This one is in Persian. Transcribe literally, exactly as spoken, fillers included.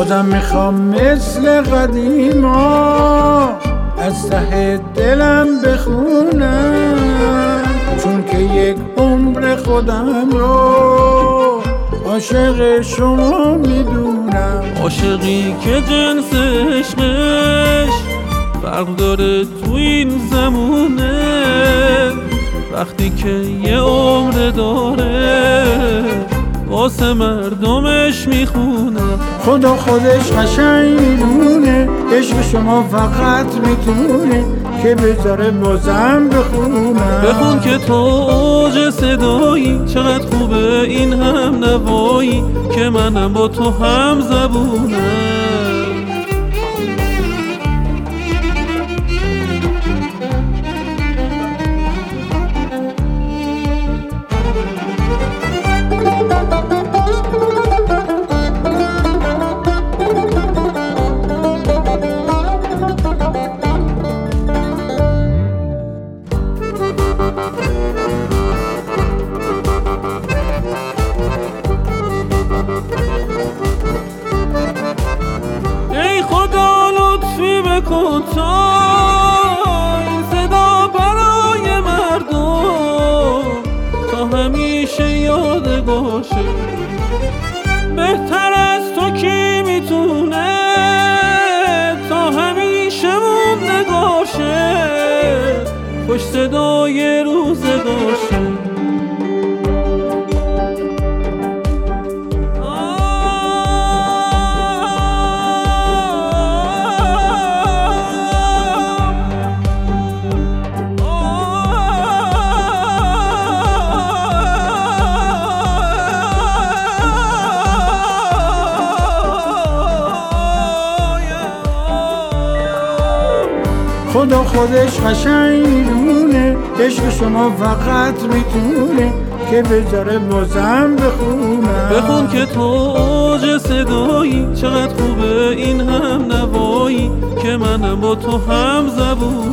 بازم میخوام مثل قدیما از ته دلم بخونم، چون که یک عمر خودم رو عاشق شما میدونم. عاشقی که جنس عشقش فرق داره تو این زمونه، وقتی که یه عمر داره واسه مردمش میخونه. خدا خودش قشنگ میدونه عشق شما فقط میتونه که بذاره بازم بخونم. بخون که تو اوج صدایی، چقدر خوبه این هم نوایی که منم با تو هم زبونم. بکن تا این صدا برای مردم تا همیشه یادگار شه. بهتر از تو کی میتونه تا همیشه موندگار شه، خوش صدای روزگار شه. خدا خودش قشنگ میدونه عشق شما فقط میتونه که بذاره بازم بخونم. بخون که تو اوج صدایی، چقدر خوبه این هم نوایی که منم با تو هم زبون.